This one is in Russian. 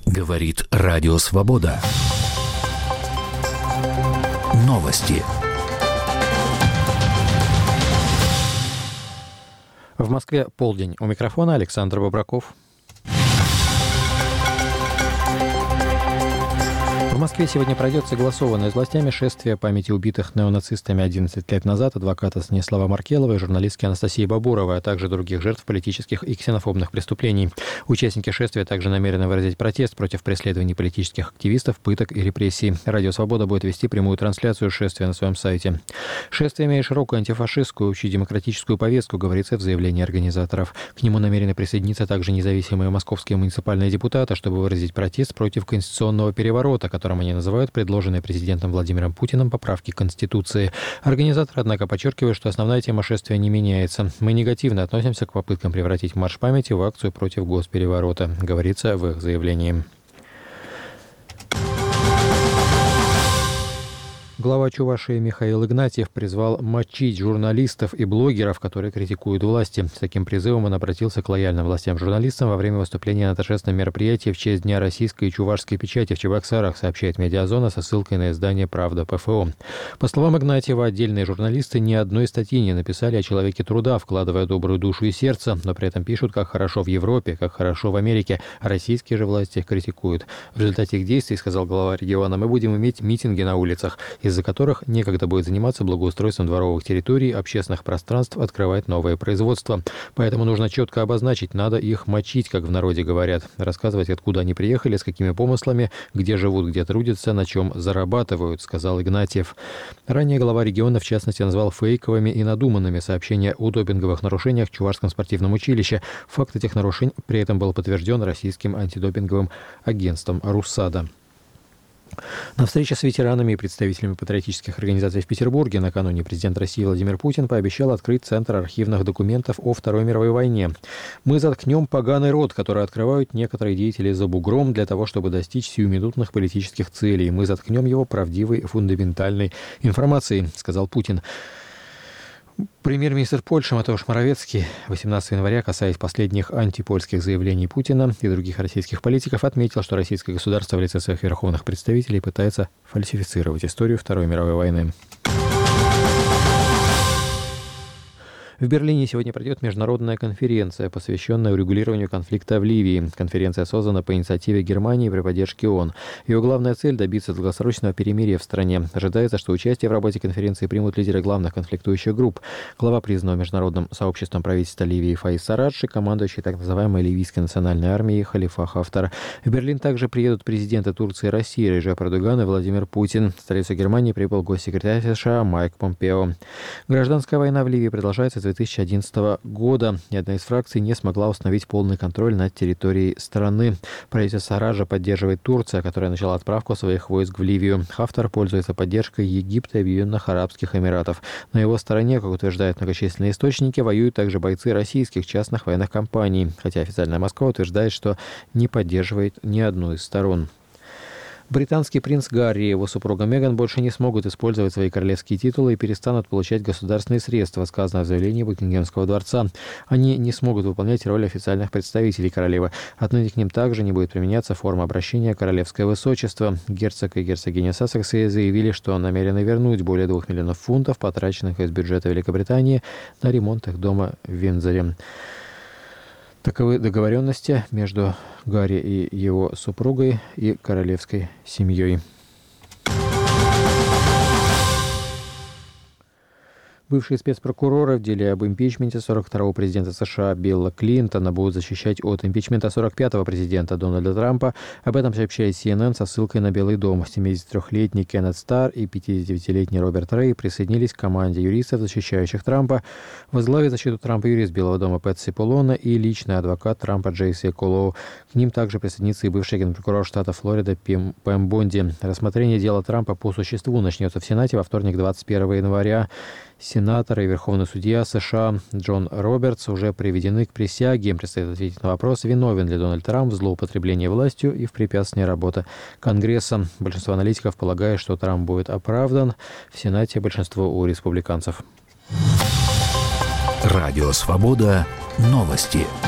Говорит Радио Свобода. Новости. В Москве полдень. У микрофона Александр Бобраков. В Москве сегодня пройдет согласованное с властями шествие памяти убитых неонацистами 11 лет назад адвоката Станислава Маркелова и журналистки Анастасии Бабуровой, а также других жертв политических и ксенофобных преступлений. Участники шествия также намерены выразить протест против преследований политических активистов, пыток и репрессий. Радио «Свобода» будет вести прямую трансляцию шествия на своем сайте. Шествие имеет широкую антифашистскую, общедемократическую повестку, говорится в заявлении организаторов. К нему намерены присоединиться также независимые московские муниципальные депутаты, чтобы выразить протест против конституционного переворота, которым они называют предложенные президентом Владимиром Путиным поправки к Конституции. Организаторы, однако, подчеркивают, что основная тема шествия не меняется. «Мы негативно относимся к попыткам превратить марш памяти в акцию против госпереворота», говорится в их заявлении. Глава Чувашии Михаил Игнатьев призвал мочить журналистов и блогеров, которые критикуют власти. С таким призывом он обратился к лояльным властям-журналистам во время выступления на торжественном мероприятии в честь Дня российской и чувашской печати в Чебоксарах, сообщает «Медиазона» со ссылкой на издание «Правда ПФО». По словам Игнатьева, отдельные журналисты ни одной статьи не написали о человеке труда, вкладывая добрую душу и сердце, но при этом пишут, как хорошо в Европе, как хорошо в Америке, а российские же власти их критикуют. В результате их действий, сказал глава региона, мы будем иметь митинги на улицах, из-за которых некогда будет заниматься благоустройством дворовых территорий, общественных пространств, открывать новое производство. Поэтому нужно четко обозначить, надо их мочить, как в народе говорят, рассказывать, откуда они приехали, с какими помыслами, где живут, где трудятся, на чем зарабатывают, сказал Игнатьев. Ранее глава региона, в частности, назвал фейковыми и надуманными сообщения о допинговых нарушениях в Чувашском спортивном училище. Факт этих нарушений при этом был подтвержден российским антидопинговым агентством «Руссада». На встрече с ветеранами и представителями патриотических организаций в Петербурге накануне президент России Владимир Путин пообещал открыть Центр архивных документов о Второй мировой войне. «Мы заткнем поганый рот, который открывают некоторые деятели за бугром для того, чтобы достичь сиюминутных политических целей. Мы заткнем его правдивой и фундаментальной информацией», сказал Путин. Премьер-министр Польши Матеуш Моровецкий 18 января, касаясь последних антипольских заявлений Путина и других российских политиков, отметил, что российское государство в лице своих верховных представителей пытается фальсифицировать историю Второй мировой войны. В Берлине сегодня пройдет международная конференция, посвященная урегулированию конфликта в Ливии. Конференция создана по инициативе Германии при поддержке ООН. Ее главная цель – добиться долгосрочного перемирия в стране. Ожидается, что участие в работе конференции примут лидеры главных конфликтующих групп. Глава признанного международным сообществом правительства Ливии Фаиз Сарадж и командующий так называемой ливийской национальной армией Халифа Хафтар. В Берлин также приедут президенты Турции и России Реджеп Эрдоган и Владимир Путин. В столицу Германии прибыл госсекретарь США Майк Помпео. Гражданская война в Ливии продолжается с 2011 года. Ни одна из фракций не смогла установить полный контроль над территорией страны. Правительство Сараджа поддерживает Турция, которая начала отправку своих войск в Ливию. Хафтар пользуется поддержкой Египта и Объединенных Арабских Эмиратов. На его стороне, как утверждают многочисленные источники, воюют также бойцы российских частных военных компаний, хотя официальная Москва утверждает, что не поддерживает ни одну из сторон. Британский принц Гарри и его супруга Меган больше не смогут использовать свои королевские титулы и перестанут получать государственные средства, сказано в заявлении Букингемского дворца. Они не смогут выполнять роль официальных представителей королевы. Отныне к ним также не будет применяться форма обращения «королевское высочество». Герцог и герцогиня Сассекса заявили, что намерены вернуть более 2 миллионов фунтов, потраченных из бюджета Великобритании на ремонт их дома в Виндзоре. Таковы договоренности между Гарри и его супругой и королевской семьей. Бывшие спецпрокуроры в деле об импичменте 42-го президента США Билла Клинтона будут защищать от импичмента 45-го президента Дональда Трампа. Об этом сообщает CNN со ссылкой на Белый дом. 73-летний Кеннет Старр и 59-летний Роберт Рэй присоединились к команде юристов, защищающих Трампа. Возглавит защиту Трампа юрист Белого дома Пэт Сиполлоне и личный адвокат Трампа Джейси Колоу. К ним также присоединится и бывший генпрокурор штата Флорида Пэм Бонди. Рассмотрение дела Трампа по существу начнется в Сенате во вторник, 21 января. Сенатор и верховный судья США Джон Робертс уже приведены к присяге. Им предстоит ответить на вопрос, виновен ли Дональд Трамп в злоупотреблении властью и в препятствии работы Конгресса. Большинство аналитиков полагает, что Трамп будет оправдан. В Сенате большинство у республиканцев. Радио «Свобода». Новости.